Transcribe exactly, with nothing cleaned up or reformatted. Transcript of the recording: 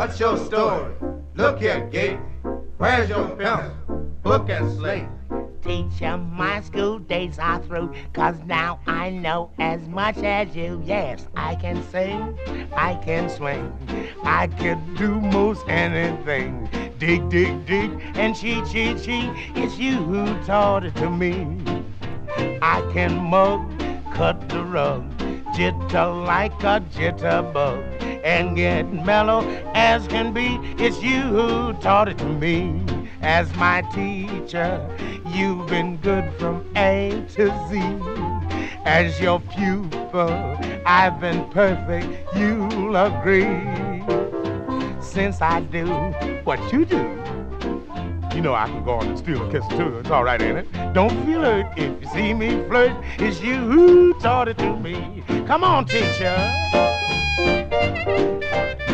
What's your story? Look here, Gate. Where's your pencil, book, and slate? Teacher, my school days are through, 'cause now I know as much as you. Yes, I can sing, I can swing, I can do most anything. Dig, dig, dig, and cheat, cheat, cheat. It's you who taught it to me. I can mug, cut the rug, jitter like a jitterbug, and get mellow as can be. It's you who taught it to me. As my teacher, you've been good from A to Z. As your pupil, I've been perfect, you'll agree. Since I do what you do, you know I can go on and steal a kiss too. It's all right, ain't it? Don't feel hurt if you see me flirt. It's you who taught it to me. Come on, teacher.